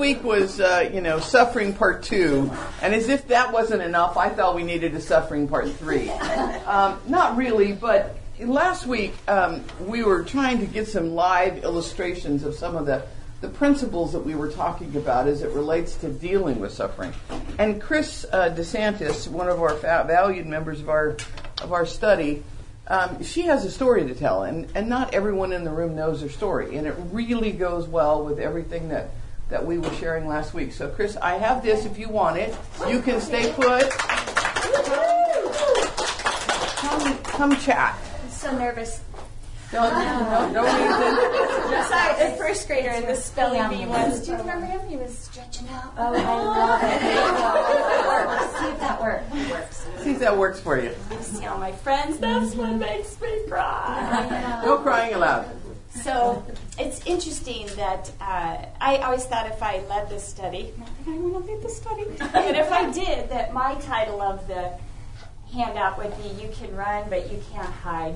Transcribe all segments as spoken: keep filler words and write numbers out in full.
week was, uh, you know, suffering part two, and as if that wasn't enough, I thought we needed a suffering part three. Um, not really, but last week um, we were trying to get some live illustrations of some of the, the principles that we were talking about as it relates to dealing with suffering. And Chris uh, DeSantis, one of our fa- valued members of our of our study, Um, she has a story to tell, and, and not everyone in the room knows her story, and it really goes well with everything that, that we were sharing last week. So, Chris, I have this if you want it. You can stay put. Come, come chat. I'm so nervous. Don't, no, don't even. Sorry, a first grader in the spelling bee was. Do you remember him? He was stretching out. Oh, I love it. There you go. Let's see if that works. See if that works for you. I see all my friends. That's what makes me cry. No crying aloud. So it's interesting that uh, I always thought if I led this study, not that I want to lead the study, but if I did, that my title of the handout would be "You Can Run, but You Can't Hide."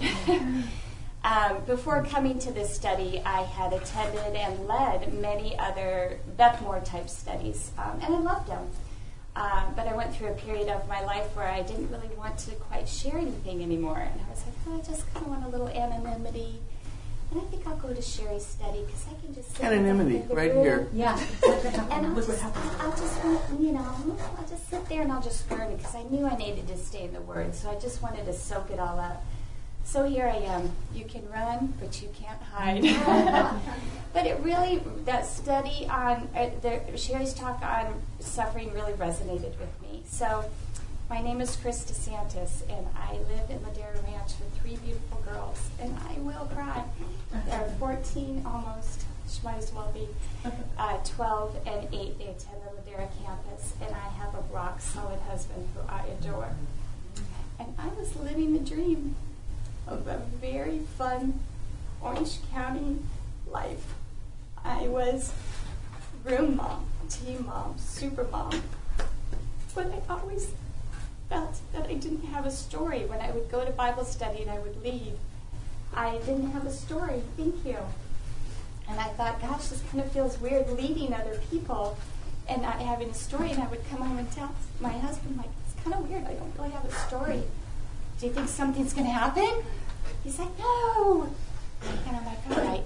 Um, before coming to this study, I had attended and led many other Beth Moore type studies, um, and I loved them. Um, but I went through a period of my life where I didn't really want to quite share anything anymore, and I was like, oh, I just kind of want a little anonymity. And I think I'll go to Sherry's study because I can just sit anonymity in the right room. here. Yeah. And I'll just, I'll just, you know, I'll just sit there and I'll just learn because I knew I needed to stay in the Word, so I just wanted to soak it all up. So here I am. You can run, but you can't hide. But it really, that study on, uh, the, Sherry's talk on suffering really resonated with me. So my name is Chris DeSantis, and I live in Ladera Ranch with three beautiful girls, and I will cry. They're fourteen almost, she might as well be, uh, twelve and eight. They attend the Ladera campus, and I have a rock-solid husband who I adore. And I was living the dream of a very fun Orange County life. I was room mom, team mom, super mom. But I always felt that I didn't have a story. When I would go to Bible study and I would leave, I didn't have a story. Thank you. And I thought, gosh, this kind of feels weird leading other people and not having a story. And I would come home and tell my husband, like, it's kind of weird. I don't really have a story. Do you think something's going to happen? He's like, no. And I'm like, all right.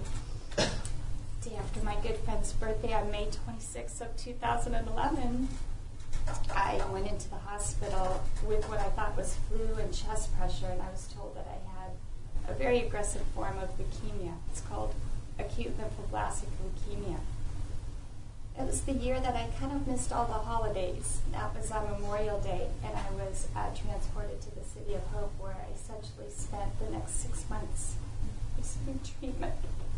Day after my good friend's birthday on May twenty-sixth of two thousand eleven, I went into the hospital with what I thought was flu and chest pressure, and I was told that I had a very aggressive form of leukemia. It's called acute lymphoblastic leukemia. It was the year that I kind of missed all the holidays. That was on Memorial Day, and I was uh, transported to the City of Hope, where I essentially spent the next six months receiving treatment.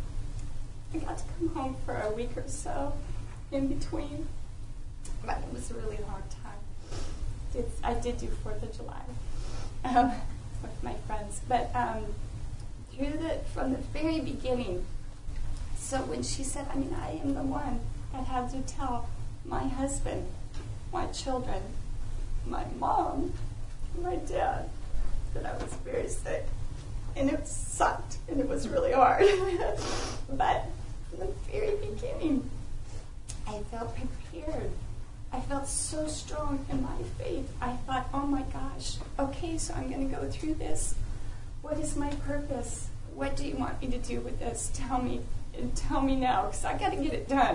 I got to come home for a week or so in between, but it was a really hard time. It's, I did do Fourth of July um, with my friends, but um, through the from the very beginning. So when she said, I mean, I am the one that had to tell my husband, my children, my mom, my dad, that I was very sick. And it sucked, and it was really hard. But from the very beginning, I felt prepared. I felt so strong in my faith. I thought, oh my gosh, okay, so I'm going to go through this. What is my purpose? What do you want me to do with this? Tell me. And tell me now, because I got to get it done.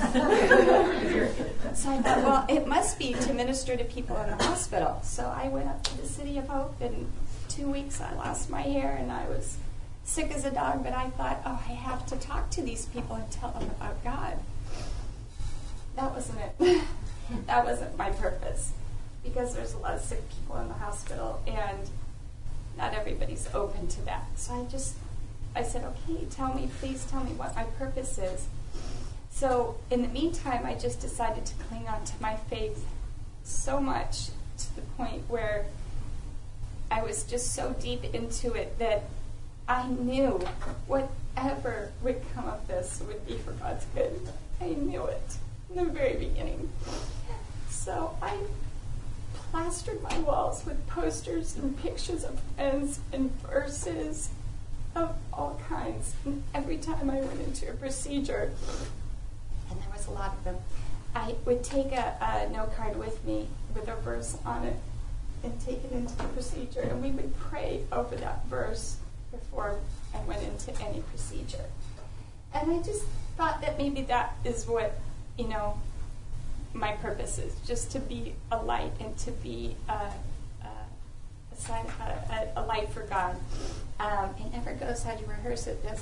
So I thought, well, it must be to minister to people in the hospital. So I went up to the City of Hope, and in two weeks I lost my hair, and I was sick as a dog, but I thought, oh, I have to talk to these people and tell them about God. That wasn't it. That wasn't my purpose, because there's a lot of sick people in the hospital, and not everybody's open to that. So I just... I said, okay, tell me, please tell me what my purpose is. So in the meantime, I just decided to cling on to my faith so much to the point where I was just so deep into it that I knew whatever would come of this would be for God's good. I knew it in the very beginning. So I plastered my walls with posters and pictures of friends and verses of all kinds. And every time I went into a procedure, and there was a lot of them, I would take a, a note card with me with a verse on it and take it into the procedure, and we would pray over that verse before I went into any procedure. And I just thought that maybe that is what, you know, my purpose is, just to be a light and to be a, a, a, sign, a, a light for God. Um, it never goes how you rehearse it, does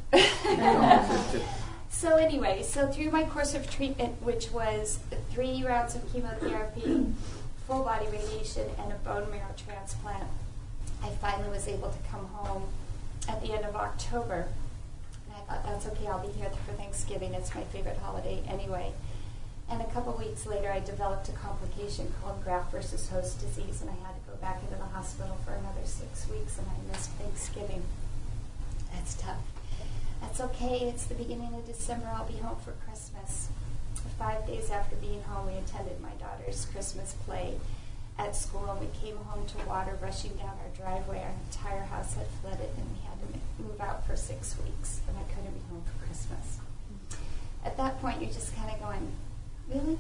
it? So anyway, so through my course of treatment, which was three rounds of chemotherapy, full body radiation, and a bone marrow transplant, I finally was able to come home at the end of October. And I thought, that's okay, I'll be here for Thanksgiving. It's my favorite holiday anyway. And a couple weeks later, I developed a complication called graft versus host disease, and I had to go back into the hospital for another six weeks, and I missed Thanksgiving. That's tough. That's okay. It's the beginning of December. I'll be home for Christmas. Five days after being home, we attended my daughter's Christmas play at school, and we came home to water rushing down our driveway. Our entire house had flooded, and we had to move out for six weeks, and I couldn't be home for Christmas. At that point, you're just kind of going, really?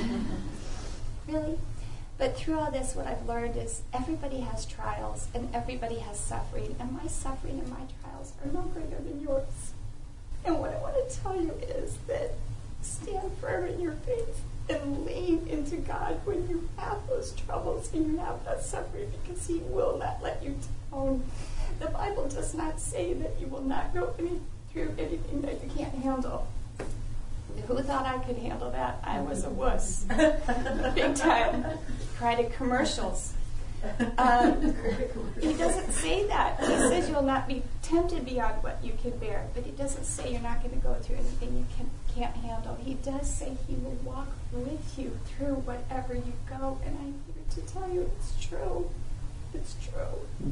Really? But through all this, what I've learned is everybody has trials, and everybody has suffering, and my suffering and my trials are no greater than yours. And what I want to tell you is that stand firm in your faith and lean into God when you have those troubles and you have that suffering, because He will not let you down. The Bible does not say that you will not go any, through anything that you can't handle. Who thought I could handle that? I was a wuss. Big time. Cried at commercials. Um, he doesn't say that. He says you'll not be tempted beyond what you can bear, but He doesn't say you're not going to go through anything you can, can't handle. He does say He will walk with you through whatever you go, and I'm here to tell you it's true. It's true.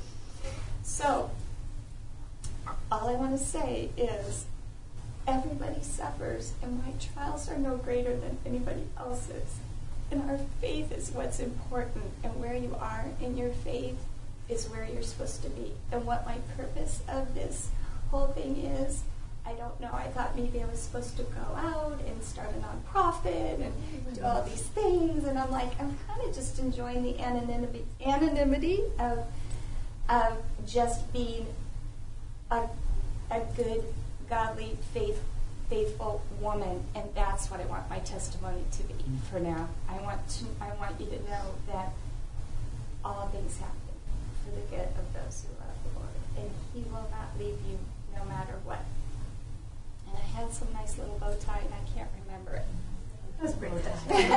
So, all I want to say is everybody suffers, and my trials are no greater than anybody else's. And our faith is what's important, and where you are in your faith is where you're supposed to be. And what my purpose of this whole thing is, I don't know. I thought maybe I was supposed to go out and start a nonprofit and do all these things, and I'm like, I'm kind of just enjoying the anonymity, anonymity of, of just being a, a good, godly, faith, faithful woman, and that's what I want my testimony to be for now. I want to, I want you to know that all things happen for the good of those who love the Lord, and He will not leave you no matter what. And I had some nice little bow tie, and I can't remember it. That's pretty good.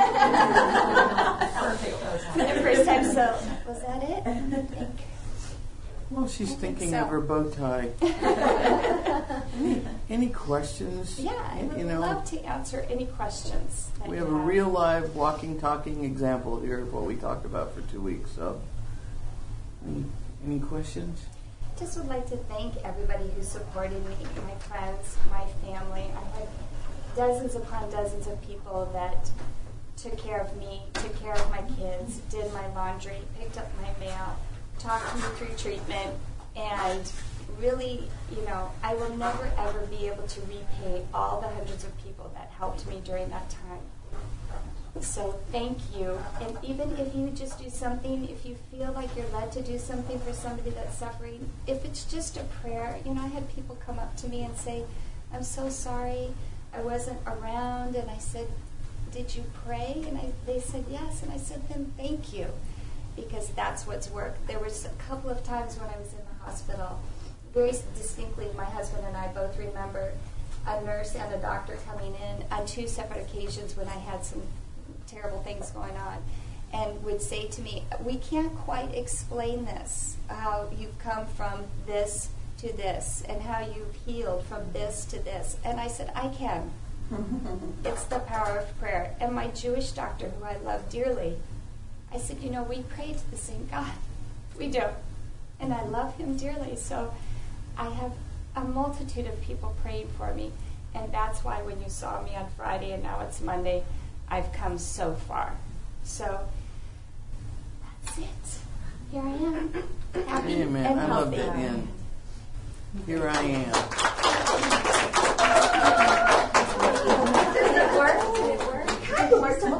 The first time, so was that it? I think. Well, she's I thinking think so. of her bow tie. any, any questions? Yeah, I would you know, love to answer any questions. That we you have a real live walking, talking example here of what we talked about for two weeks. So, any, any questions? Just would like to thank everybody who supported me, my friends, my family. I had dozens upon dozens of people that took care of me, took care of my kids, did my laundry, picked up my mail, talked me through treatment, and really, you know, I will never ever be able to repay all the hundreds of people that helped me during that time. So thank you. And even if you just do something, if you feel like you're led to do something for somebody that's suffering, if it's just a prayer, you know, I had people come up to me and say, I'm so sorry, I wasn't around, and I said, did you pray? And I, they said yes, and I said, then thank you, because that's what's worked. There was a couple of times when I was in the hospital, very distinctly, my husband and I both remember a nurse and a doctor coming in on two separate occasions when I had some terrible things going on, and would say to me, we can't quite explain this, how you've come from this to this, and how you've healed from this to this. And I said, I can. It's the power of prayer. And my Jewish doctor, who I love dearly, I said, you know, we pray to the same God. We do. And I love Him dearly. So I have a multitude of people praying for me. And that's why when you saw me on Friday and now it's Monday, I've come so far. So that's it. Here I am. Happy Amen. and I love healthy. that end. Here I am. Did it work? Did it work?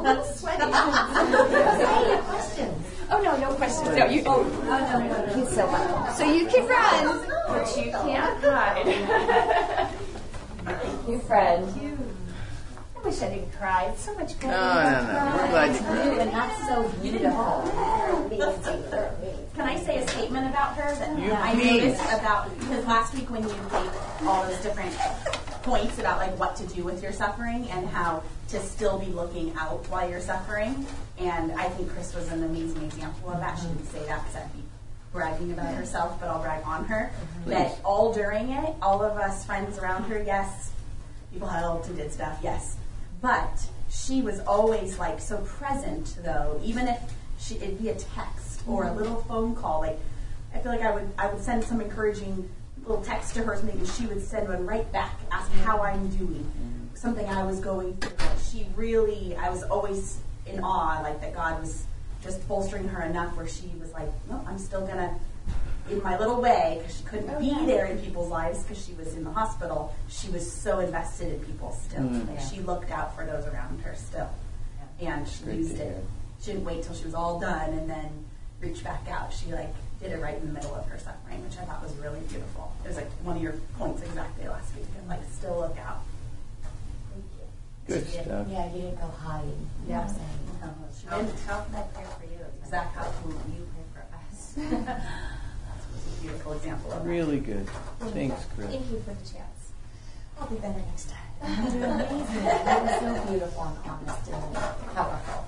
That's sweaty. Hey, questions. Oh, no, no questions. No, you, oh, Oh, no, no, no. he's so lucky. So you can run, but you can't hide. Thank you, friend. I wish I didn't cry. It's so much better. No, no, no. We're glad you cried. And that's so beautiful. Can I say a statement about her that You I please. noticed about, because last week when you gave all those different points about like what to do with your suffering and how to still be looking out while you're suffering, and I think Chris was an amazing example of that. She didn't say that because I'd be bragging about herself, but I'll brag on her. That all during it, all of us friends around her, yes, people helped and did stuff, yes. But she was always like so present though, even if she, it'd be a text or a little phone call. Like I feel like I would I would send some encouraging little text to her or something, and she would send one right back, asking how I'm doing, something I was going through. She really, I was always in awe, like that God was just bolstering her enough where she was like, no, I'm still gonna, in my little way, because she couldn't Oh, be yeah. there in people's lives because she was in the hospital. She was so invested in people still. Mm. Like she looked out for those around her still, and she Great used to it. hear. She didn't wait till she was all done and then reach back out. She like did it right in the middle of her suffering, which I thought was really beautiful. It was like one of your points exactly last week. Like still look out. Good stuff. Yeah, you didn't go hiding. Yeah. You know what I'm saying? She How, did. how can I pray for you? It's Exactly. How can you pray for us? That's a beautiful example of that. Really good. Thanks, Chris. Thank you for the chance. I'll be better next time. You did amazing. That was so beautiful and honest and powerful.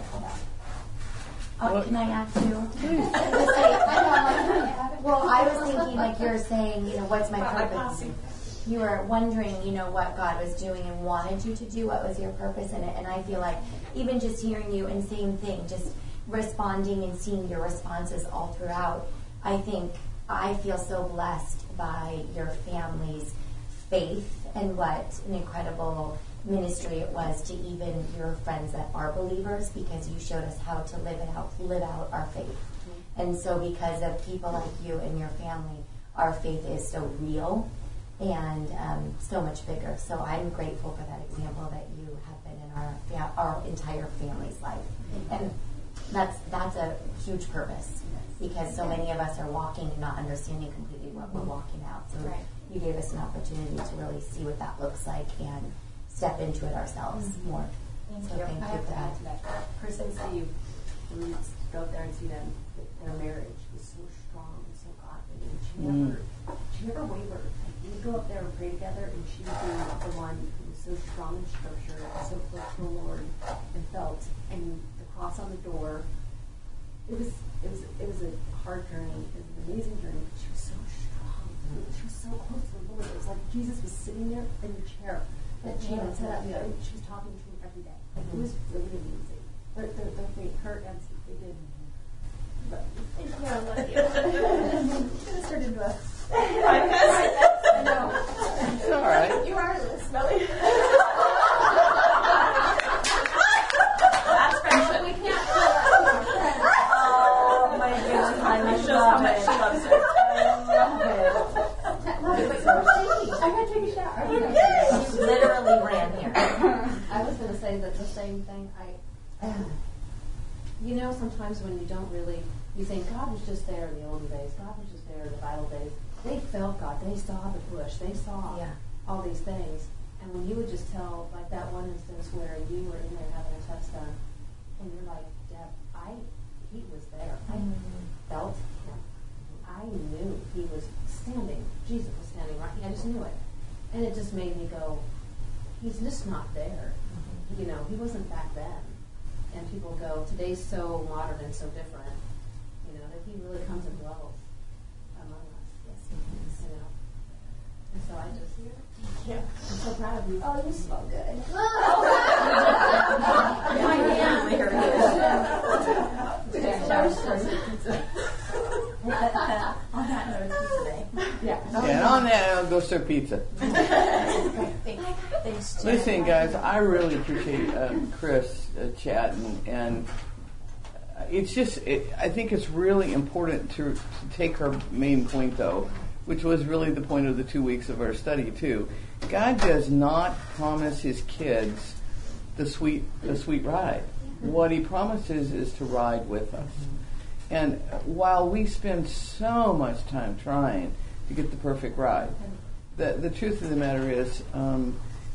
Oh, Well- can I add too? Just say, I know. Well, I was thinking, like you're saying, you know, what's my purpose? You were wondering, you know, what God was doing and wanted you to do. What was your purpose in it? And I feel like even just hearing you and same thing, just responding and seeing your responses all throughout, I think I feel so blessed by your family's faith and what an incredible ministry it was to even your friends that are believers, because you showed us how to live it out, live out our faith. And so because of people like you and your family, our faith is so real and um, so much bigger. So I'm grateful for that example that you have been in our fa- our entire family's life. And that's that's a huge purpose, because so many of us are walking and not understanding completely what we're walking out. So Right. you gave us an opportunity to really see what that looks like and step into it ourselves more. Thank so you. thank I you have for to add that. to that. Chris, I see you, when you go up there and see them, their marriage was so strong and so godly, and she Mm. never, she never wavered. Like, we'd go up there and pray together, and she would be the one who was so strong in Scripture, and so close to the Lord, and felt, and the cross on the door. It was, it was, it was a hard journey. It was an amazing journey, but she was so strong. She was so close to the Lord. It was like Jesus was sitting there in the chair that she had set up, and she was talking to him every day. Like, it was really amazing. They're, they're, they're great. Her and Steve, they did. But thank you. I love you. This turned into a podcast. I know. It's all right. You are smelly. That's friendship. We can't. Oh my goodness, I It shows how much she loves her. I gotta take a shower. She literally ran here. I was going to say that the same thing. I, you know, sometimes when you don't really, you think God was just there in the olden days. God was just there in the Bible days. They felt God. They saw the bush. They saw Yeah. all these things. And when you would just tell, like that one instance where you were in there having a test done, and you're like, Deb, I, he was there. I felt him. I knew he was standing. Jesus was standing right. I just knew it. And it just made me go, he's just not there. You know, he wasn't back then. And people go, today's so modern and so different. You know, that he really comes and dwells among us. Yes, he does. You know. And so I just, yeah, I'm so proud of you. Oh, you smell good. On that note, it's today. Yeah. And on that, I'll go serve pizza. Thanks, Jen. Listen, guys, I really appreciate uh, Chris uh, chatting, and it's just, it, I think it's really important to, to take her main point, though, which was really the point of the two weeks of our study, too. God does not promise his kids the sweet the sweet ride. What he promises is to ride with us. And while we spend so much time trying to get the perfect ride, the the truth of the matter is, um,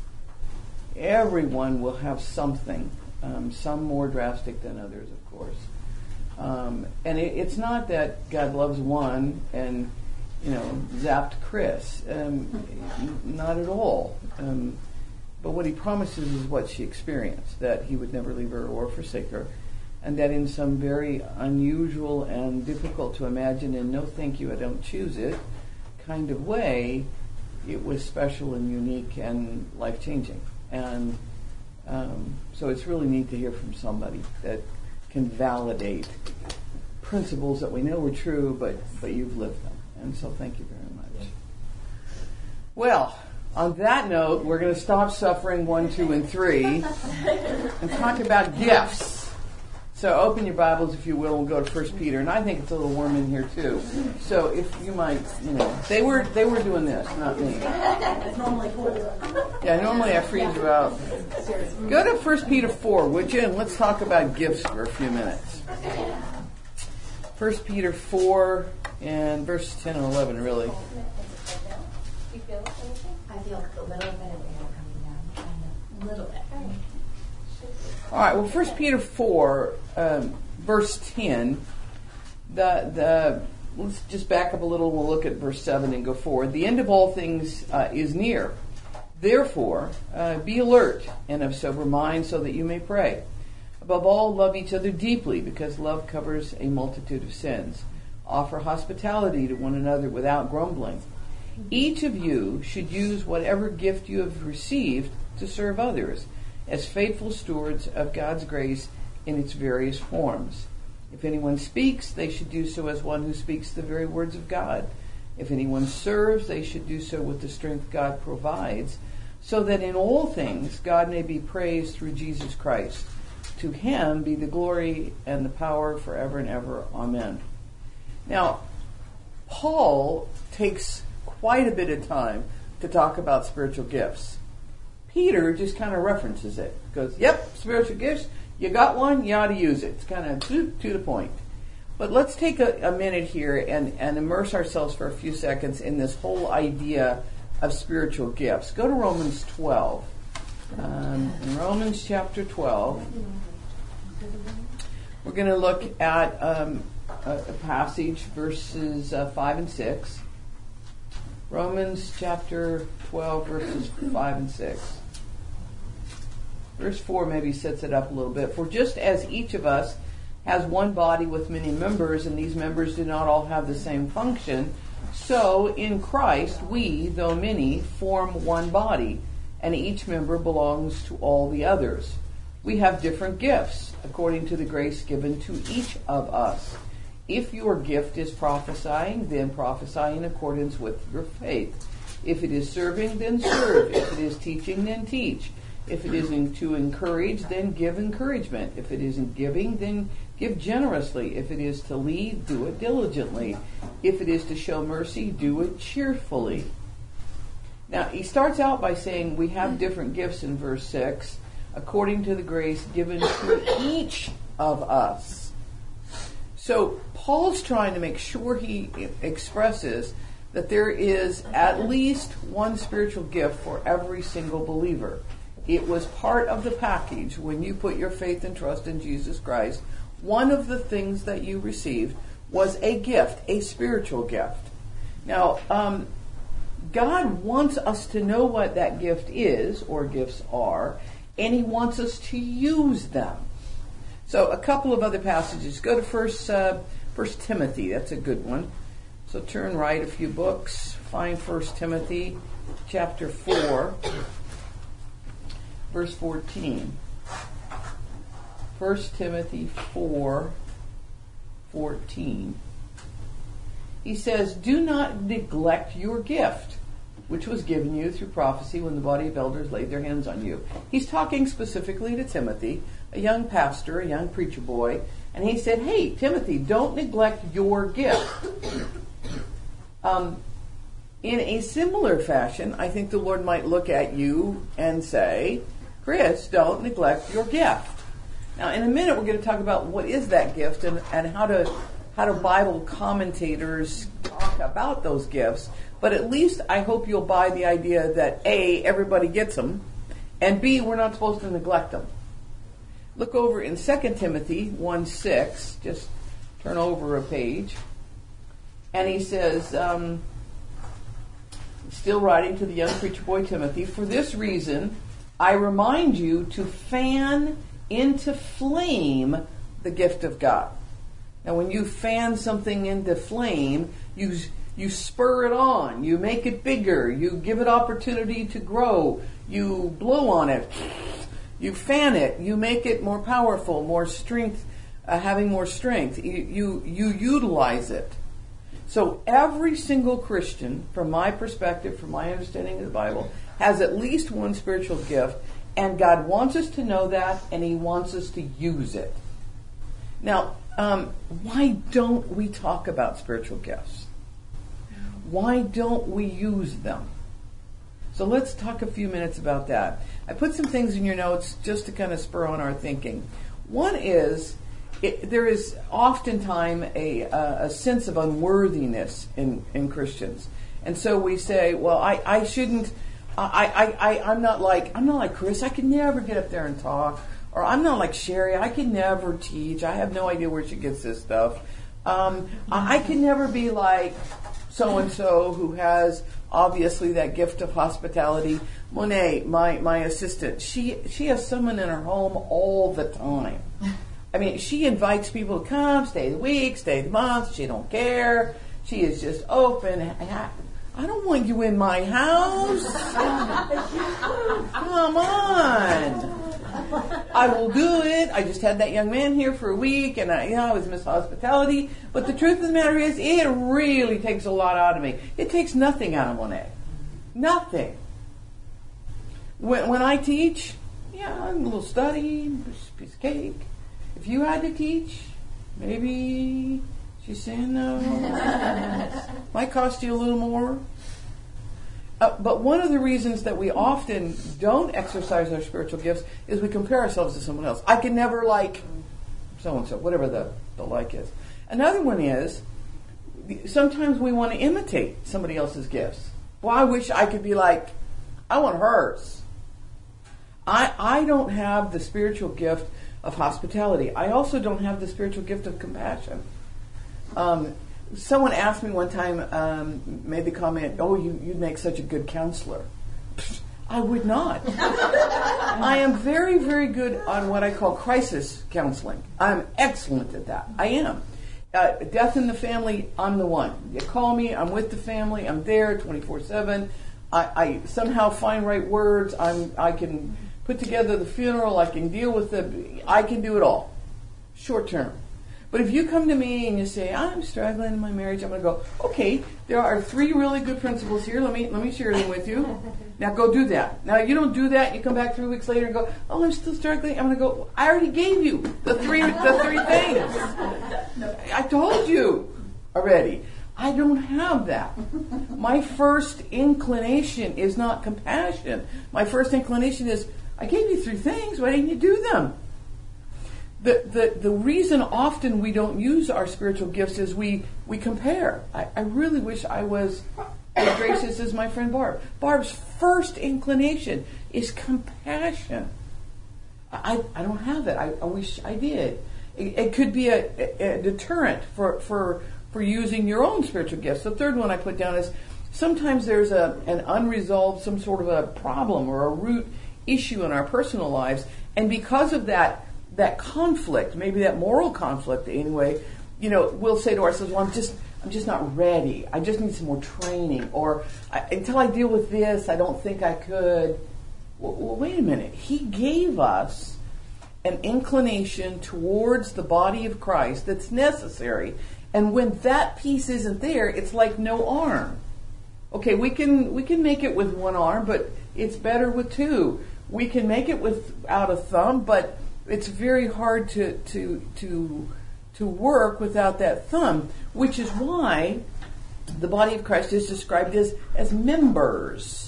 everyone will have something, um, some more drastic than others, of course. Um, and it, it's not that God loves one and, you know, zapped Chris. Um, not at all. Um, but what he promises is what she experienced, that he would never leave her or forsake her, and that in some very unusual and difficult to imagine and no thank you, I don't choose it kind of way, it was special and unique and life-changing. And um, so it's really neat to hear from somebody that can validate principles that we know are true, but, but you've lived them. And so thank you very much. Well, on that note, we're going to stop suffering one, two, and three and talk about gifts. So open your Bibles, if you will, and go to First Peter. And I think it's a little warm in here too. So if you might, you know, they were they were doing this, not me. It's normally cold. Yeah, normally I freeze you out. Go to First Peter four, would you? And let's talk about gifts for a few minutes. First Peter four and verses ten and eleven, really. You feel it? I feel a little bit of air coming down, kind of, a little bit. All right. Well, First Peter four, um, verse ten. The the let's just back up a little. We'll look at verse seven and go forward. The end of all things uh, is near. Therefore, uh, be alert and of sober mind, so that you may pray. Above all, love each other deeply, because love covers a multitude of sins. Offer hospitality to one another without grumbling. Each of you should use whatever gift you have received to serve others, as faithful stewards of God's grace in its various forms. If anyone speaks, they should do so as one who speaks the very words of God. If anyone serves, they should do so with the strength God provides, so that in all things God may be praised through Jesus Christ. To him be the glory and the power forever and ever. Amen. Now, Paul takes quite a bit of time to talk about spiritual gifts. Peter just kind of references it. Goes, yep, spiritual gifts, you got one, you ought to use it. It's kind of to, to the point. But let's take a, a minute here and, and immerse ourselves for a few seconds in this whole idea of spiritual gifts. Go to Romans twelve. Um, in Romans chapter twelve, we're going to look at um, a, a passage, verses uh, five and six. Romans chapter twelve, verses five and six. Verse four maybe sets it up a little bit. For just as each of us has one body with many members, and these members do not all have the same function, so in Christ we, though many, form one body, and each member belongs to all the others. We have different gifts, according to the grace given to each of us. If your gift is prophesying, then prophesy in accordance with your faith. If it is serving, then serve. If it is teaching, then teach. If it is in, to encourage, then give encouragement. If it is in giving, then give generously. If it is to lead, do it diligently. If it is to show mercy, do it cheerfully. Now, he starts out by saying we have different gifts in verse six, according to the grace given to each of us. So Paul's trying to make sure he expresses that there is at least one spiritual gift for every single believer. It was part of the package when you put your faith and trust in Jesus Christ. One of the things that you received was a gift, a spiritual gift. Now, um, God wants us to know what that gift is, or gifts are, and he wants us to use them. So a couple of other passages. Go to First, uh, First Timothy. That's a good one. So turn right a few books. Find First Timothy chapter four, verse fourteen. First Timothy four, fourteen. He says, do not neglect your gift, which was given you through prophecy when the body of elders laid their hands on you. He's talking specifically to Timothy, a young pastor, a young preacher boy, and he said, hey, Timothy, don't neglect your gift. Um, in a similar fashion, I think the Lord might look at you and say, Chris, don't neglect your gift. Now, in a minute, we're going to talk about what is that gift and, and how to how do Bible commentators talk about those gifts. But at least I hope you'll buy the idea that A, everybody gets them, and B, we're not supposed to neglect them. Look over in Second Timothy one six, just turn over a page, and he says, um, still writing to the young preacher boy Timothy, for this reason I remind you to fan into flame the gift of God. Now, when you fan something into flame, you you spur it on, you make it bigger, you give it opportunity to grow, you blow on it, you fan it, you make it more powerful, more strength, uh, having more strength. You, you you utilize it. So every single Christian, from my perspective, from my understanding of the Bible, has at least one spiritual gift, and God wants us to know that, and He wants us to use it. Now, um, why don't we talk about spiritual gifts? Why don't we use them? So let's talk a few minutes about that. I put some things in your notes just to kind of spur on our thinking. One is, it, there is oftentimes a, a, a sense of unworthiness in, in Christians. And so we say, well, I, I shouldn't, I, I, I, I'm not like, I'm not like Chris, I could never get up there and talk. Or I'm not like Sherry, I can never teach. I have no idea where she gets this stuff. Um, I, I can never be like so-and-so who has obviously that gift of hospitality. Monet, my, my assistant, she, she has someone in her home all the time. I mean, she invites people to come, stay the week, stay the month. She don't care. She is just open. I, I don't want you in my house. Come on. I will do it. I just had that young man here for a week, and I, you know, I was Miss Hospitality. But the truth of the matter is, it really takes a lot out of me. It takes nothing out of Monet. Nothing. When, when I teach, yeah, a little study, a piece of cake. If you had to teach, maybe she's saying no. Might cost you a little more. Uh, but one of the reasons that we often don't exercise our spiritual gifts is we compare ourselves to someone else. I can never like so-and-so, whatever the, the like is. Another one is, sometimes we want to imitate somebody else's gifts. Well, I wish I could be like, I want hers. I, I don't have the spiritual gift of hospitality. I also don't have the spiritual gift of compassion. Um, Someone asked me one time, um, made the comment, oh, you, you'd make such a good counselor. I would not. I am very, very good on what I call crisis counseling. I'm excellent at that. I am. Uh, death in the family, I'm the one. You call me, I'm with the family, I'm there twenty-four seven. I, I somehow find right words. I'm, I can put together the funeral. I can deal with the, I can do it all. Short term. But if you come to me and you say, I'm struggling in my marriage, I'm going to go, okay, there are three really good principles here. Let me let me share them with you. Now go do that. Now you don't do that. You come back three weeks later and go, oh, I'm still struggling. I'm going to go, I already gave you the three the three things. I told you already. I don't have that. My first inclination is not compassion. My first inclination is, I gave you three things. Why didn't you do them? The, the the reason often we don't use our spiritual gifts is we, we compare. I, I really wish I was as gracious as my friend Barb. Barb's first inclination is compassion. I, I don't have it. I, I wish I did. It, it could be a, a, a deterrent for, for, for using your own spiritual gifts. The third one I put down is sometimes there's a an unresolved, some sort of a problem or a root issue in our personal lives, and because of that, that conflict, maybe that moral conflict anyway, you know, we'll say to ourselves, well, I'm just, I'm just not ready. I just need some more training. Or I, until I deal with this, I don't think I could. Well, well, wait a minute. He gave us an inclination towards the body of Christ that's necessary. And when that piece isn't there, it's like no arm. Okay, we can, we can make it with one arm, but it's better with two. We can make it without a thumb, but it's very hard to to to to work without that thumb, which is why the body of Christ is described as as members.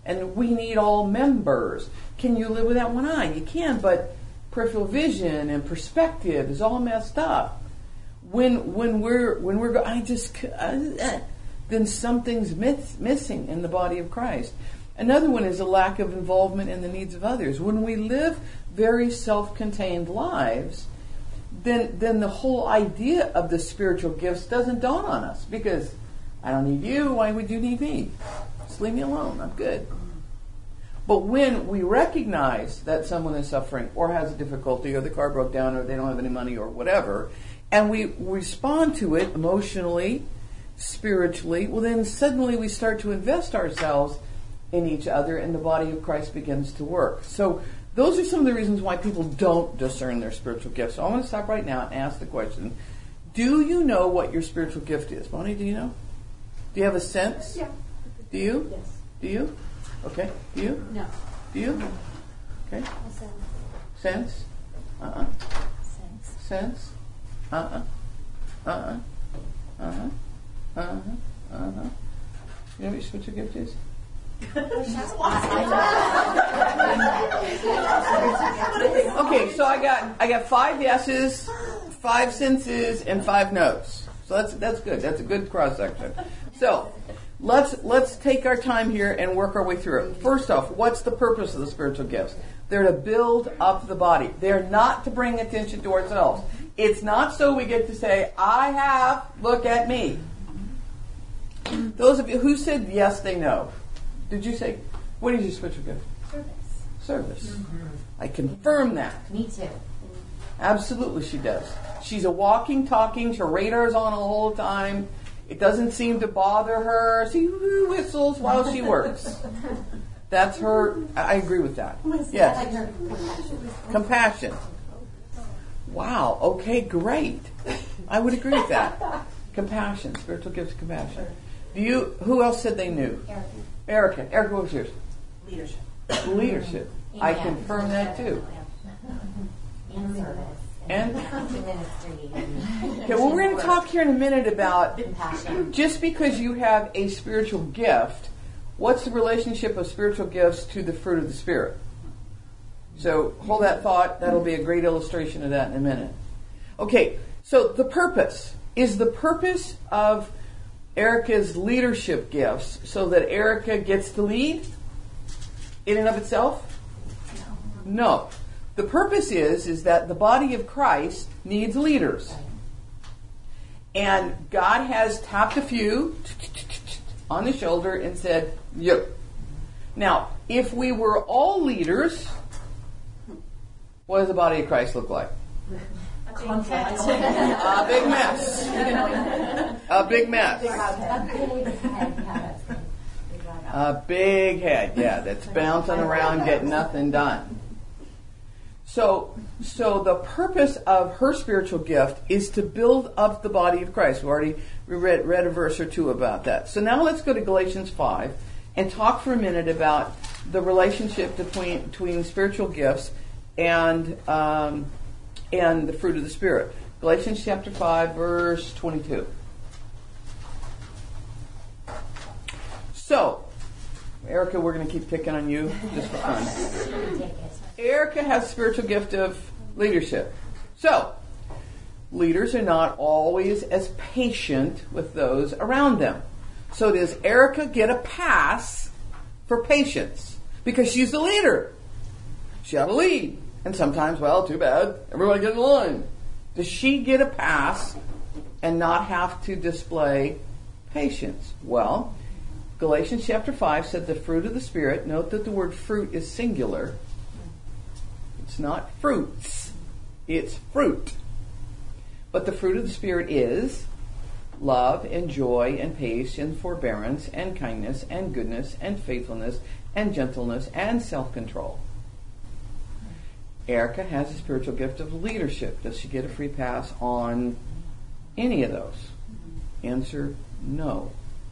And we need all members. Can you live without one eye? You can, but peripheral vision and perspective is all messed up. When when we're when we're go, I just uh, then something's miss, missing in the body of Christ. Another one is a lack of involvement in the needs of others. When we live very self-contained lives, then then the whole idea of the spiritual gifts doesn't dawn on us, because I don't need you. Why would you need me? Just leave me alone. I'm good. But when we recognize that someone is suffering or has a difficulty or the car broke down or they don't have any money or whatever, and we respond to it emotionally, spiritually, well then suddenly we start to invest ourselves in each other and the body of Christ begins to work. So those are some of the reasons why people don't discern their spiritual gifts. So I want to stop right now and ask the question, do you know what your spiritual gift is? Bonnie, do you know? Do you have a sense? Yeah. Do you? Yes. Do you? Okay. Do you? No. Do you? Okay. Sense? Uh-uh. Sense. Sense? Uh-uh. Uh-uh. Uh-huh. Uh-huh. Uh-huh. You know what your spiritual gift is? Okay, so I got I got five yeses, five senses, and five no's. So that's that's good. That's a good cross section. So let's let's take our time here and work our way through it. First off, what's the purpose of the spiritual gifts? They're to build up the body. They're not to bring attention to ourselves. It's not so we get to say, I have, look at me. Those of you who said yes, they know. Did you say, what is your spiritual gift? Service. Service. Mm-hmm. I confirm that. Me too. Absolutely she does. She's a walking, talking, her radar's on all the time. It doesn't seem to bother her. She whistles while she works. That's her, I agree with that. Yes. Compassion. Wow, okay, great. I would agree with that. Compassion, spiritual gifts, compassion. Do you, who else said they knew? Erica. Erica. Erica, what was yours? Leadership. Leadership. I confirm that too. And service. And ministry. okay, well, we're going to talk here in a minute about Compassion. just because you have a spiritual gift, what's the relationship of spiritual gifts to the fruit of the Spirit? So hold that thought. That'll be a great illustration of that in a minute. Okay, so the purpose. Is the purpose of Erica's leadership gifts so that Erica gets to lead in and of itself? No. No. The purpose is, is that the body of Christ needs leaders. And God has tapped a few on the shoulder and said, you. Now, if we were all leaders, what does the body of Christ look like? Conflict. A big mess. A big mess. A big head, yeah, that's bouncing around, getting nothing done. So, so the purpose of her spiritual gift is to build up the body of Christ. We already read, read a verse or two about that. So now let's go to Galatians five and talk for a minute about the relationship between between spiritual gifts and um, and the fruit of the Spirit. Galatians chapter five, verse twenty-two. So, Erica, we're going to keep picking on you just for fun. Erica has the spiritual gift of leadership. So, leaders are not always as patient with those around them. So does Erica get a pass for patience? Because she's the leader. She ought to lead. And sometimes, well, too bad, everybody get in line. Does she get a pass and not have to display patience? Well, Galatians chapter five said the fruit of the Spirit. Note that the word fruit is singular. It's not fruits. It's fruit. But the fruit of the Spirit is love and joy and patience and forbearance and kindness and goodness and faithfulness and gentleness and self-control. Erica has a spiritual gift of leadership. Does she get a free pass on any of those? Answer, no.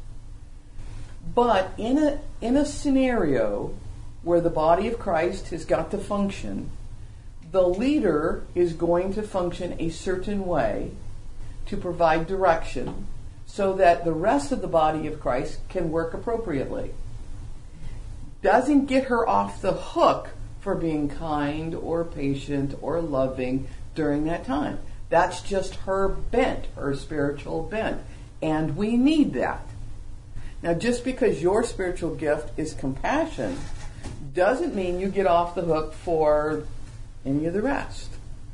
But in a in a scenario where the body of Christ has got to function, the leader is going to function a certain way to provide direction so that the rest of the body of Christ can work appropriately. doesn't get her off the hook for being kind or patient or loving during that time. That's just her bent, her spiritual bent. And we need that. Now, just because your spiritual gift is compassion doesn't mean you get off the hook for any of the rest.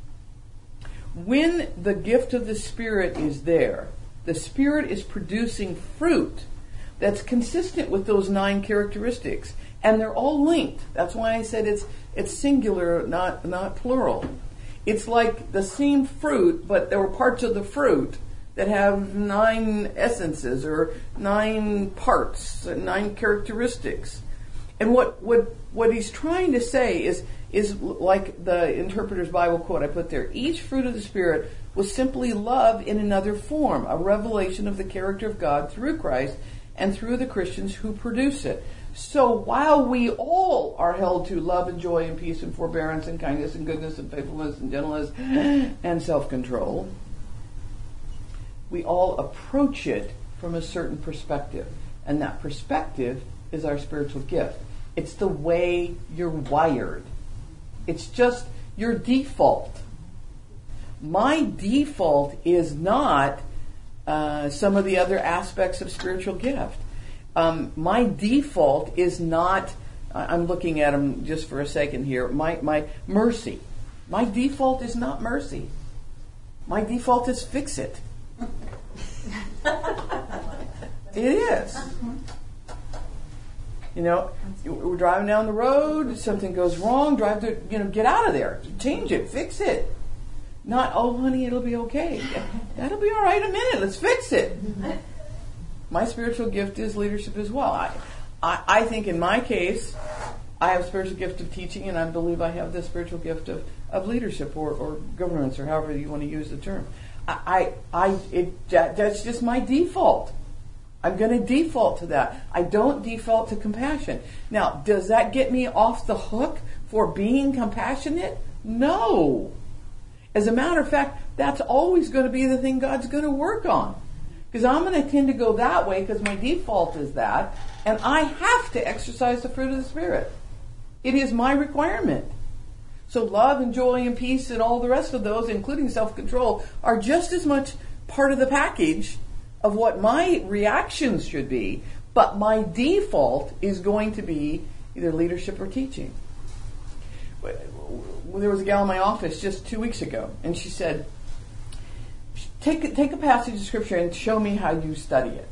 When the gift of the Spirit is there, the Spirit is producing fruit that's consistent with those nine characteristics. And they're all linked. That's why I said it's it's singular, not not plural. It's like the same fruit, but there were parts of the fruit that have nine essences or nine parts, nine characteristics. And what what what he's trying to say is is like the Interpreter's Bible quote I put there. Each fruit of the Spirit was simply love in another form, a revelation of the character of God through Christ and through the Christians who produce it. So while we all are held to love and joy and peace and forbearance and kindness and goodness and faithfulness and gentleness and self-control, we all approach it from a certain perspective. And that perspective is our spiritual gift. It's the way you're wired. It's just your default. My default is not uh, some of the other aspects of spiritual gift. Um, my default is not, I'm looking at them just for a second here, my, my mercy. My default is not mercy. My default is fix it. It is. You know, we're driving down the road, something goes wrong, drive to, you know, get out of there. Change it, fix it. Not, oh honey, it'll be okay. That'll be all right in a minute, let's fix it. My spiritual gift is leadership as well. I, I, I think in my case, I have a spiritual gift of teaching, and I believe I have the spiritual gift of, of leadership or, or governance, or however you want to use the term. I, I, I it, that, that's just my default. I'm going to default to that. I don't default to compassion. Now, does that get me off the hook for being compassionate? No. As a matter of fact, that's always going to be the thing God's going to work on. Because I'm going to tend to go that way because my default is that, and I have to exercise the fruit of the Spirit. It is my requirement. So love and joy and peace and all the rest of those, including self-control, are just as much part of the package of what my reactions should be, but my default is going to be either leadership or teaching. There was a gal in my office just two weeks ago, and she said, Take, take a passage of Scripture and show me how you study it.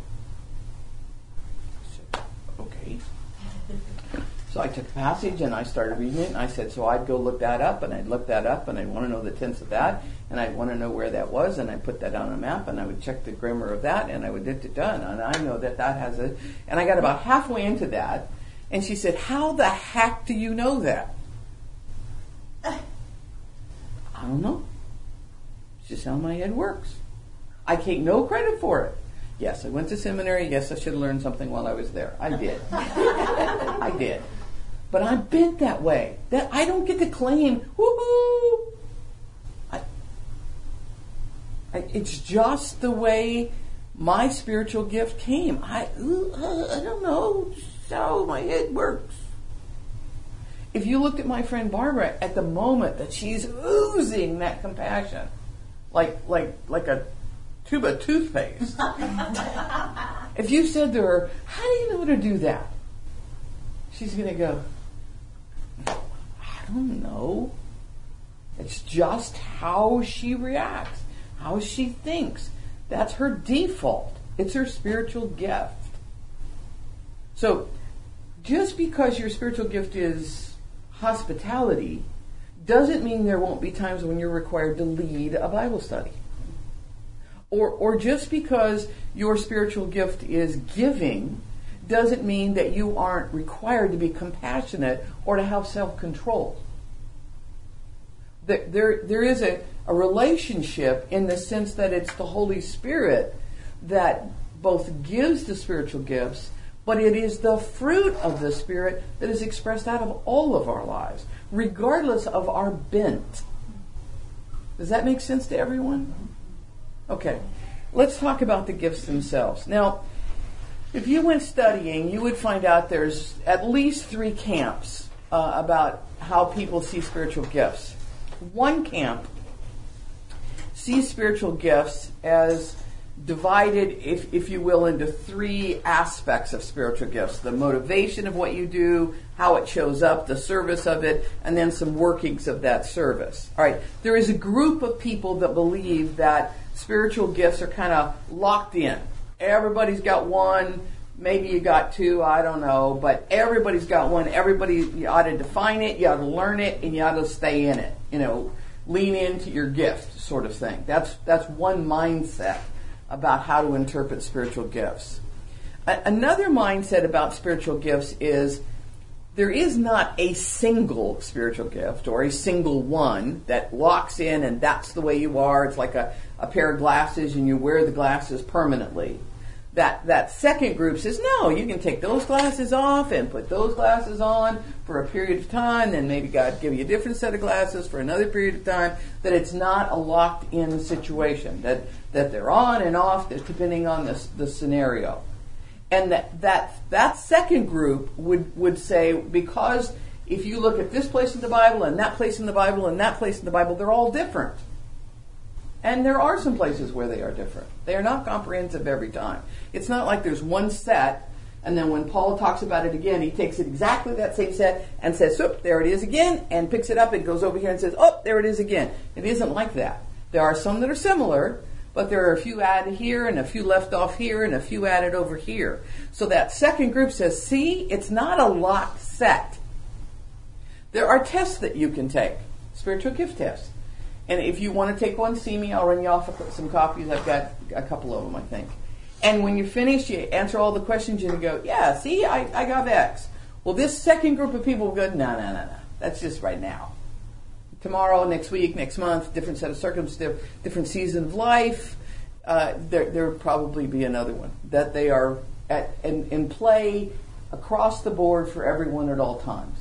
I said, okay. So I took a passage and I started reading it, and I said, so I'd go look that up, and I'd look that up, and I'd want to know the tense of that, and I'd want to know where that was, and I'd put that on a map, and I would check the grammar of that, and I would da da da, and I know that that has a... And I got about halfway into that, and she said, how the heck do you know that? I don't know. It's just how my head works. I take no credit for it. Yes, I went to seminary. Yes, I should have learned something while I was there. I did. I did. But I'm bent that way. That I don't get to claim, woohoo! I, I, it's just the way my spiritual gift came. I, uh, I don't know. Just how my head works. If you looked at my friend Barbara at the moment that she's oozing that compassion, like like like a tube of toothpaste. If you said to her, how do you know to do that? She's going to go, I don't know. It's just how she reacts, how she thinks. That's her default. It's her spiritual gift. So, just because your spiritual gift is hospitality doesn't mean there won't be times when you're required to lead a Bible study. Or, or just because your spiritual gift is giving doesn't mean that you aren't required to be compassionate or to have self-control. There, there, there is a, a relationship in the sense that it's the Holy Spirit that both gives the spiritual gifts, but it is the fruit of the Spirit that is expressed out of all of our lives, regardless of our bent. Does that make sense to everyone? Okay, let's talk about the gifts themselves. Now, If you went studying, you would find out there's at least three camps uh, about how people see spiritual gifts. One camp sees spiritual gifts as divided, if, if you will, into three aspects of spiritual gifts. The motivation of what you do, how it shows up, the service of it, and then some workings of that service. All right, there is a group of people that believe that spiritual gifts are kind of locked in. Everybody's got one, maybe you got two, I don't know, but everybody's got one. Everybody, you ought to define it, you ought to learn it, and you ought to stay in it. You know, lean into your gift sort of thing. That's that's one mindset about how to interpret spiritual gifts. A- another mindset about spiritual gifts is there is not a single spiritual gift or a single one that locks in and that's the way you are. It's like a, a pair of glasses and you wear the glasses permanently. That that second group says, no, you can take those glasses off and put those glasses on for a period of time, then maybe God give you a different set of glasses for another period of time, that it's not a locked-in situation, that, that they're on and off depending on the, the scenario. And that, that that second group would, would say, because if you look at this place in the Bible and that place in the Bible and that place in the Bible, they're all different. And there are some places where they are different. They are not comprehensive every time. It's not like there's one set, and then when Paul talks about it again, he takes it exactly that same set and says, "Oop, there it is again," and picks it up and goes over here and says, "Oh, there it is again." It isn't like that. There are some that are similar, but there are a few added here and a few left off here and a few added over here. So that second group says, see, it's not a locked set. There are tests that you can take, spiritual gift tests. And if you want to take one, see me. I'll run you off some copies. I've got a couple of them, I think. And when you're finished, you answer all the questions and you go, yeah, see, I, I got X. Well, this second group of people will go, no, no, no, no. That's just right now. Tomorrow, next week, next month, different set of circumstances, different season of life. Uh, there there will probably be another one. That they are at in, in play across the board for everyone at all times.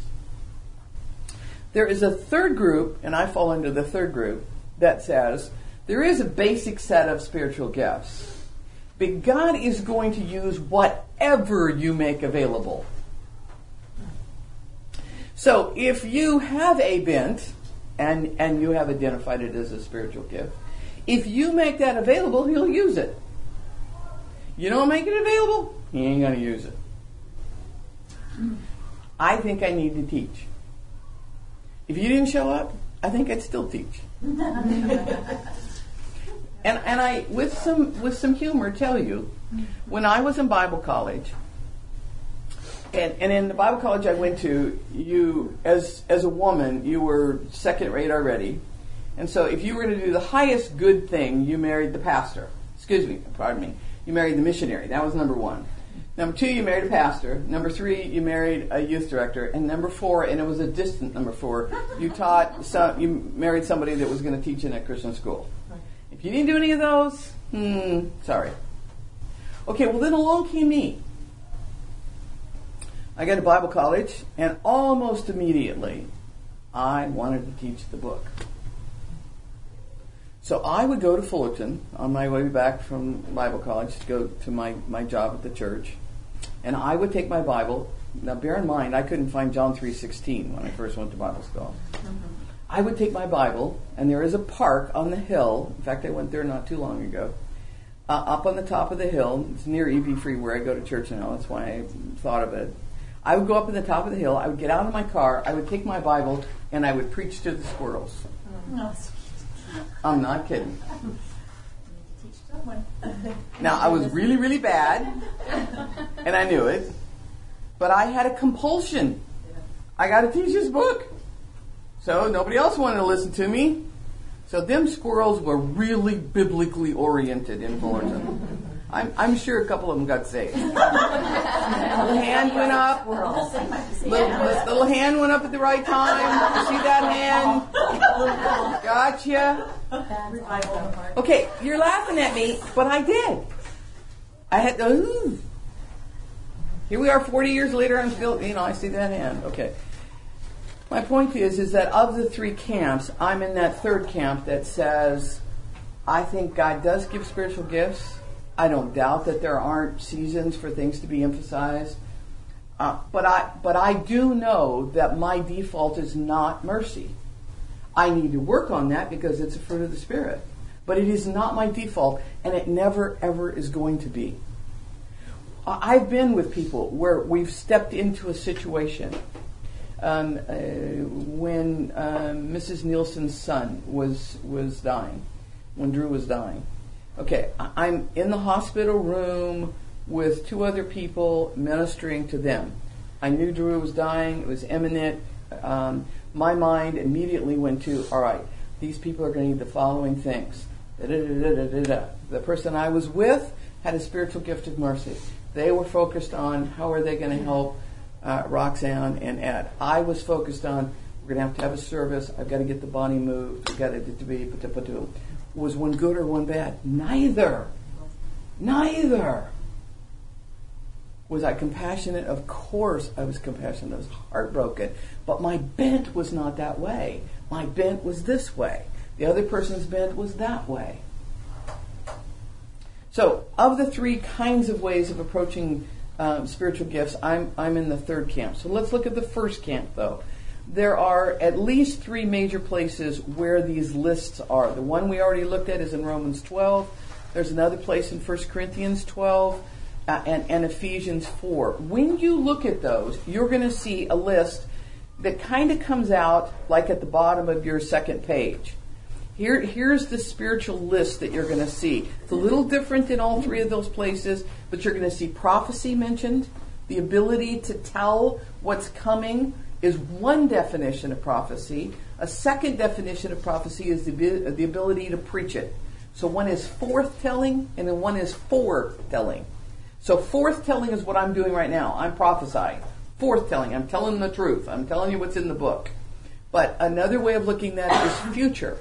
There is a third group, and I fall into the third group, that says there is a basic set of spiritual gifts, but God is going to use whatever you make available. So if you have a bent, and, and you have identified it as a spiritual gift, if you make that available, He'll use it. You don't make it available, He ain't going to use it. I think I need to teach. If you didn't show up, I think I'd still teach. and and I, with some with some humor, tell you, when I was in Bible college, and, and in the Bible college I went to, you as as a woman, you were second rate already, and so if you were going to do the highest good thing, you married the pastor. Excuse me, pardon me. You married the missionary. That was number one. Number two, you married a pastor. Number three, you married a youth director. And number four, and it was a distant number four, you taught some, you married somebody that was going to teach in a Christian school. If you didn't do any of those, hmm, sorry. Okay, well then along came me. I got to Bible college, and almost immediately, I wanted to teach the book. So I would go to Fullerton on my way back from Bible college to go to my, my job at the church. And I would take my Bible. Now bear in mind, I couldn't find John three sixteen when I first went to Bible school. Mm-hmm. I would take my Bible, and there is a park on the hill. In fact, I went there not too long ago. Uh, up on the top of the hill. It's near E B Free where I go to church now. That's why I thought of it. I would go up on the top of the hill. I would get out of my car. I would take my Bible, and I would preach to the squirrels. Mm-hmm. I'm not kidding. Now, I was really, really bad, and I knew it, but I had a compulsion. I got to teach this book. So nobody else wanted to listen to me. So them squirrels were really biblically oriented in Fullerton. I'm, I'm sure a couple of them got saved. Little hand went up. Little, little hand went up at the right time. You see that hand? Gotcha. Okay, you're laughing at me, but I did. I had to. Ooh. Here we are, forty years later. I'm still, you know, I see that hand. Okay. My point is, is that of the three camps, I'm in that third camp that says, I think God does give spiritual gifts. I don't doubt that there aren't seasons for things to be emphasized. Uh, but I but I do know that my default is not mercy. I need to work on that because it's a fruit of the Spirit. But it is not my default, and it never, ever is going to be. I've been with people where we've stepped into a situation. Um, uh, when uh, Missus Nielsen's son was was dying, when Drew was dying. Okay, I'm in the hospital room with two other people ministering to them. I knew Drew was dying. It was imminent. Um, my mind immediately went to, all right, these people are going to need the following things. Da, da, da, da, da, da. The person I was with had a spiritual gift of mercy. They were focused on how are they going to help uh, Roxanne and Ed. I was focused on, we're going to have to have a service. I've got to get the body moved. We've got to be, was one good or one bad? Neither. Neither. Was I compassionate? Of course I was compassionate. I was heartbroken. But my bent was not that way. My bent was this way. The other person's bent was that way. So, of the three kinds of ways of approaching um, spiritual gifts, I'm I'm in the third camp. So let's look at the first camp, though. There are at least three major places where these lists are. The one we already looked at is in Romans twelve. There's another place in First Corinthians twelve uh, and, and Ephesians four. When you look at those, you're going to see a list that kind of comes out like at the bottom of your second page. Here, here's the spiritual list that you're going to see. It's a little different in all three of those places, but you're going to see prophecy mentioned. The ability to tell what's coming is one definition of prophecy. A second definition of prophecy is the, the ability to preach it. So one is forth-telling, and then one is foretelling. So forth-telling is what I'm doing right now. I'm prophesying. Forth-telling, I'm telling the truth. I'm telling you what's in the book. But another way of looking at it is future.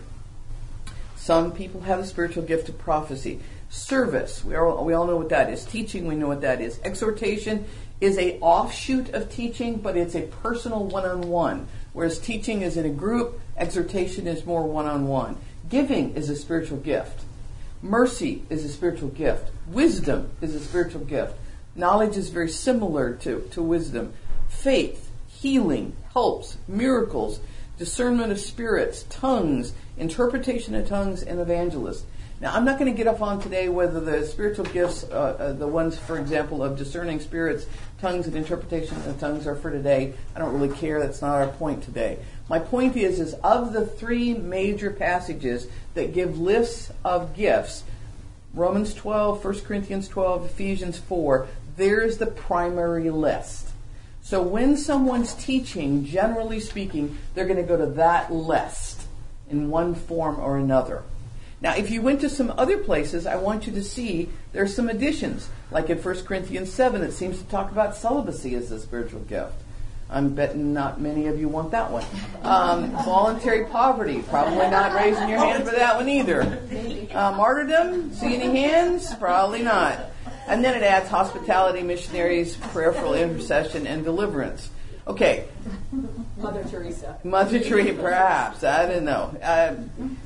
Some people have the spiritual gift of prophecy. Service, we all, we all know what that is. Teaching, we know what that is. Exhortation is a offshoot of teaching, but it's a personal one-on-one. Whereas teaching is in a group, exhortation is more one-on-one. Giving is a spiritual gift. Mercy is a spiritual gift. Wisdom is a spiritual gift. Knowledge is very similar to, to wisdom. Faith, healing, helps, miracles, discernment of spirits, tongues, interpretation of tongues, and evangelist. Now, I'm not going to get off on today whether the spiritual gifts, uh, uh, the ones, for example, of discerning spirits, tongues, and interpretation of tongues are for today. I don't really care. That's not our point today. My point is, is of the three major passages that give lists of gifts, Romans twelve, First Corinthians twelve, Ephesians four, there's the primary list. So when someone's teaching, generally speaking, they're going to go to that list in one form or another. Now, if you went to some other places, I want you to see there's some additions. Like in First Corinthians seven, it seems to talk about celibacy as a spiritual gift. I'm betting not many of you want that one. Um, voluntary poverty, probably not raising your hand for that one either. Uh, martyrdom, see any hands? Probably not. And then it adds hospitality, missionaries, prayerful intercession, and deliverance. Okay. Mother Teresa. Mother Teresa, perhaps. I don't know. Uh,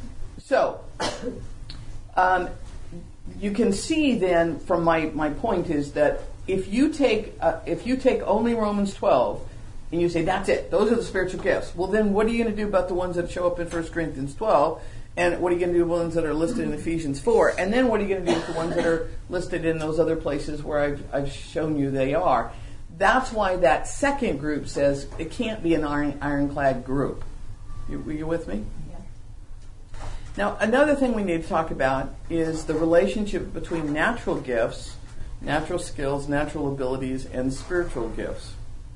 so, um, you can see then from my, my point is that if you take uh, if you take only Romans twelve and you say that's it, those are the spiritual gifts. Well, then what are you going to do about the ones that show up in First Corinthians twelve? And what are you going to do with the ones that are listed in Ephesians four? And then what are you going to do with the ones that are listed in those other places where I've, I've shown you they are? That's why that second group says it can't be an iron, ironclad group. You, were you with me? Yeah. Now, another thing we need to talk about is the relationship between natural gifts, natural skills, natural abilities, and spiritual gifts.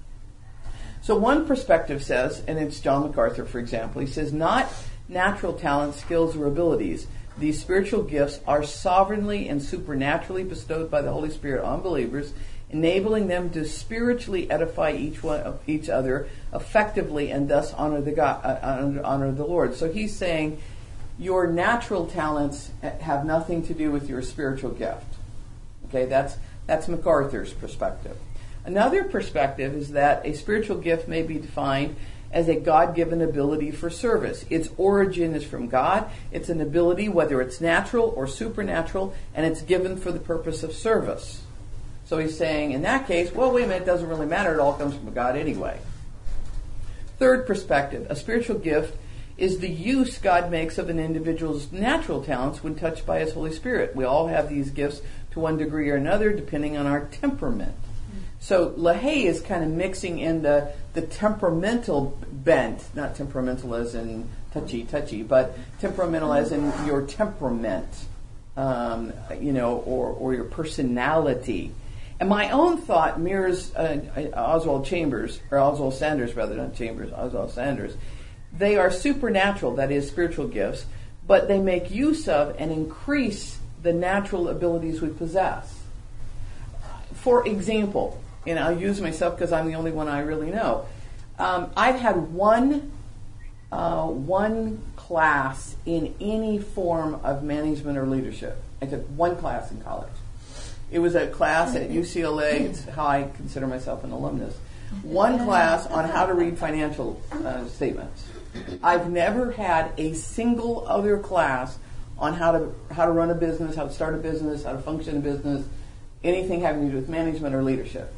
So one perspective says, and it's John MacArthur, for example, he says, not natural talents, skills, or abilities. These spiritual gifts are sovereignly and supernaturally bestowed by the Holy Spirit on believers, enabling them to spiritually edify each one, each other effectively, and thus honor the God, uh, honor the Lord. So he's saying your natural talents have nothing to do with your spiritual gift. Okay, that's that's MacArthur's perspective. Another perspective is that a spiritual gift may be defined as a God-given ability for service. Its origin is from God. It's an ability, whether it's natural or supernatural, and it's given for the purpose of service. So he's saying, in that case, well, wait a minute, it doesn't really matter. It all comes from God anyway. Third perspective, a spiritual gift is the use God makes of an individual's natural talents when touched by his Holy Spirit. We all have these gifts to one degree or another, depending on our temperament. So LaHaye is kind of mixing in the, the temperamental bent, not temperamental as in touchy, touchy, but temperamental as in your temperament, um, you know, or, or your personality. And my own thought mirrors uh, Oswald Chambers, or Oswald Sanders rather, not Chambers, Oswald Sanders. They are supernatural, that is, spiritual gifts, but they make use of and increase the natural abilities we possess. For example, and I'll use myself because I'm the only one I really know. Um, I've had one uh, one class in any form of management or leadership. I took one class in college. It was a class at U C L A. It's how I consider myself an alumnus. One class on how to read financial uh, statements. I've never had a single other class on how to how to run a business, how to start a business, how to function a business, anything having to do with management or leadership.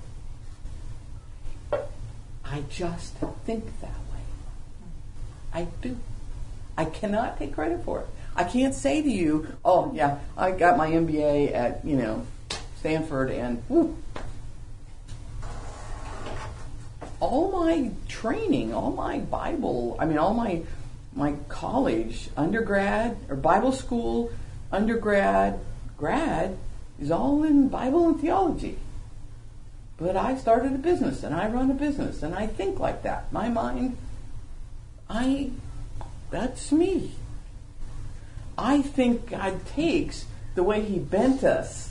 I just think that way. I do. I cannot take credit for it. I can't say to you, oh, yeah, I got my M B A at, you know, Stanford and, whoo. All my training, all my Bible, I mean, all my my college, undergrad, or Bible school, undergrad, grad, is all in Bible and theology. But I started a business, and I run a business, and I think like that. My mind, I, that's me. I think God takes the way He bent us,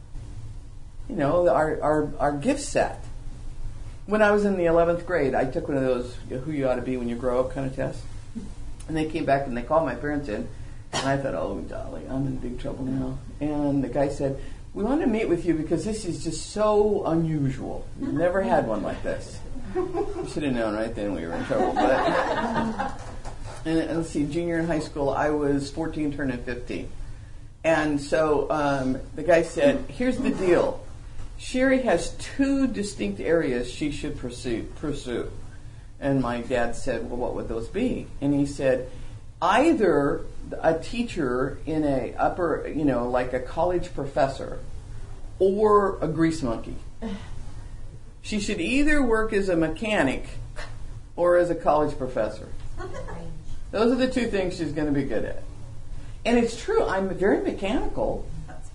you know, our, our, our gift set. When I was in the eleventh grade, I took one of those who you ought to be when you grow up kind of tests. And they came back and they called my parents in. And I thought, oh, Dolly, I'm in big trouble now. And the guy said, we want to meet with you because this is just so unusual. We've never had one like this. We should have known right then we were in trouble. But and, and let's see, junior in high school, I was fourteen, turning fifteen. And so um, the guy said, here's the deal. Sherry has two distinct areas she should pursue. pursue. And my dad said, well, what would those be? And he said, either a teacher in a upper, you know, like a college professor, or a grease monkey. She should either work as a mechanic or as a college professor. Those are the two things she's going to be good at. And it's true, I'm very mechanical.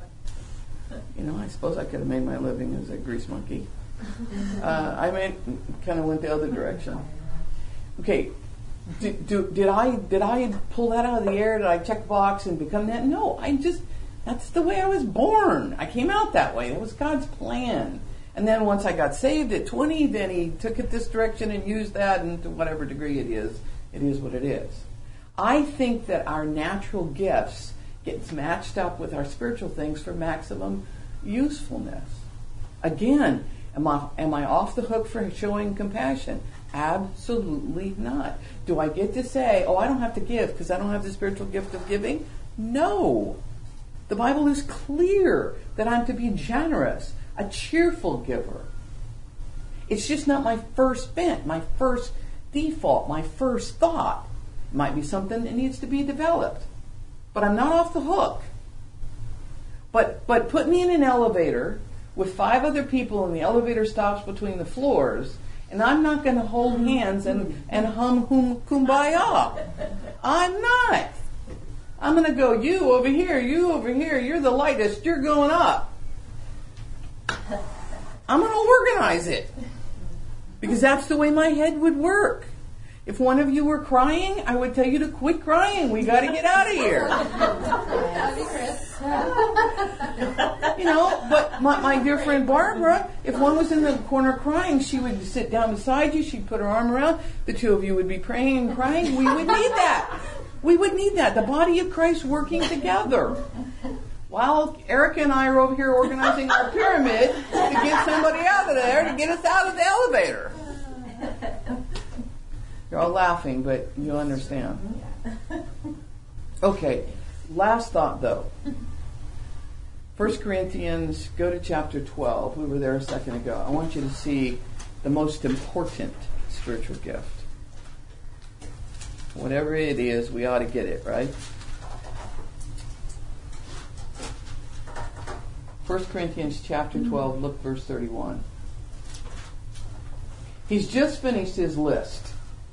You know, I suppose I could have made my living as a grease monkey. Uh, I mean, kind of went the other direction. Okay, did, do, did I did I pull that out of the air? Did I check the box and become that? No, I just, that's the way I was born. I came out that way. That was God's plan. And then once I got saved at twenty, then He took it this direction and used that, and to whatever degree it is, it is what it is. I think that our natural gifts gets matched up with our spiritual things for maximum usefulness. Again, am I am I off the hook for showing compassion? Absolutely not. Do I get to say, oh, I don't have to give because I don't have the spiritual gift of giving? No. The Bible is clear that I'm to be generous, a cheerful giver. It's just not my first bent, my first default, my first thought. It might be something that needs to be developed. But I'm not off the hook. But but put me in an elevator with five other people and the elevator stops between the floors, and I'm not going to hold hands and, and hum hum kumbaya. I'm not. I'm going to go, you over here, you over here, you're the lightest, you're going up. I'm going to organize it. Because that's the way my head would work. If one of you were crying, I would tell you to quit crying. We got to get out of here. You know, but my, my dear friend Barbara, if one was in the corner crying, she would sit down beside you. She'd put her arm around. The two of you would be praying and crying. We would need that. We would need that. The body of Christ working together. While Erica and I are over here organizing our pyramid to get somebody out of there to get us out of the elevator. You're all laughing, but you understand. Okay, last thought though. First Corinthians, go to chapter twelve. We were there a second ago. I want you to see the most important spiritual gift. Whatever it is, we ought to get it, right? First Corinthians chapter twelve, look verse thirty-one. He's just finished his list.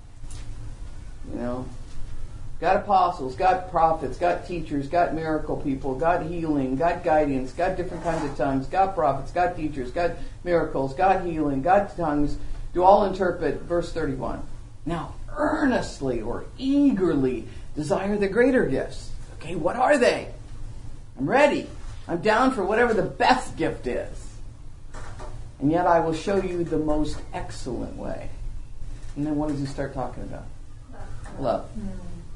You know, got apostles, got prophets, got teachers, got miracle people, got healing, got guidance, got different kinds of tongues, got prophets, got teachers, got miracles, got healing, got tongues, do all interpret. Verse thirty-one. Now, earnestly or eagerly desire the greater gifts. Okay, what are they? I'm ready. I'm down for whatever the best gift is. And yet I will show you the most excellent way. And then what does he start talking about? Love. Mm.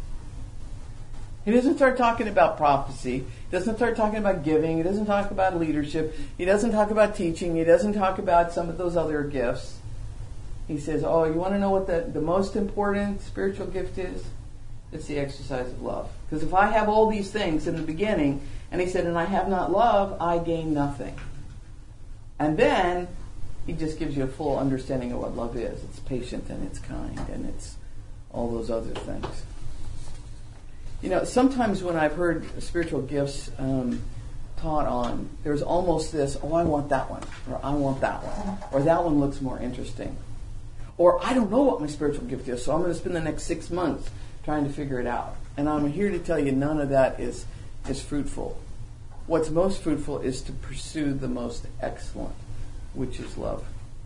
He doesn't start talking about prophecy. He doesn't start talking about giving. He doesn't talk about leadership. He doesn't talk about teaching. He doesn't talk about some of those other gifts. He says, oh, you want to know what the, the most important spiritual gift is? It's the exercise of love. Because if I have all these things in the beginning, and he said, and I have not love, I gain nothing. And then he just gives you a full understanding of what love is. It's patient and it's kind and it's all those other things. You know, sometimes when I've heard spiritual gifts um, taught on, there's almost this, oh, I want that one, or I want that one, or that one looks more interesting. Or I don't know what my spiritual gift is, so I'm going to spend the next six months trying to figure it out. And I'm here to tell you none of that is, is fruitful. What's most fruitful is to pursue the most excellent, which is love.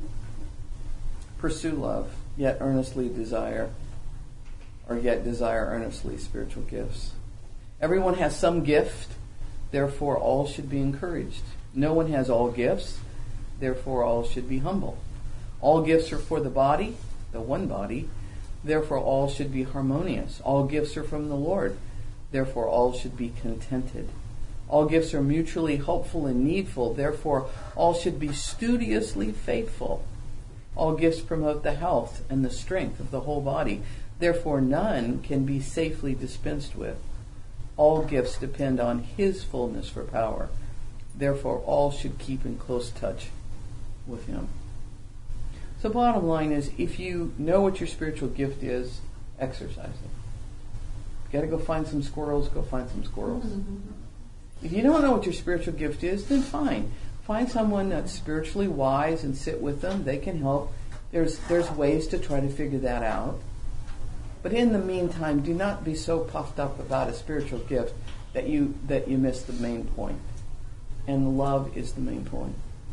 Pursue love, yet earnestly desire, or yet desire earnestly spiritual gifts. Everyone has some gift, therefore all should be encouraged. No one has all gifts, therefore all should be humble. All gifts are for the body, the one body, therefore all should be harmonious. All gifts are from the Lord, therefore all should be contented. All gifts are mutually helpful and needful, therefore all should be studiously faithful. All gifts promote the health and the strength of the whole body, therefore none can be safely dispensed with. All gifts depend on His fullness for power, therefore all should keep in close touch with Him. So bottom line is, if you know what your spiritual gift is, exercise it. If you got to go find some squirrels, go find some squirrels. Mm-hmm. If you don't know what your spiritual gift is, then fine. Find someone that's spiritually wise and sit with them. They can help. There's there's ways to try to figure that out. But in the meantime, do not be so puffed up about a spiritual gift that you that you miss the main point. And love is the main point.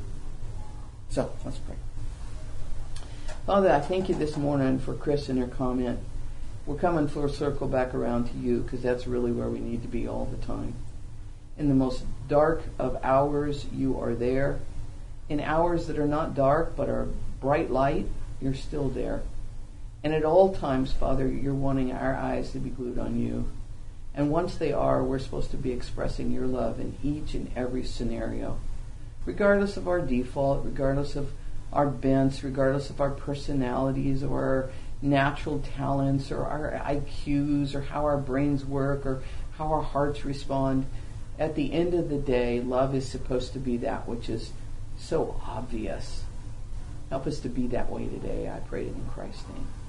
So, let's pray. Father, I thank you this morning for Chris and her comment. We're coming full circle back around to you because that's really where we need to be all the time. In the most dark of hours, you are there. In hours that are not dark but are bright light, you're still there. And at all times, Father, you're wanting our eyes to be glued on you. And once they are, we're supposed to be expressing your love in each and every scenario. Regardless of our default, regardless of our bents, regardless of our personalities or our natural talents or our I Qs or how our brains work or how our hearts respond. At the end of the day, love is supposed to be that which is so obvious. Help us to be that way today, I pray in Christ's name.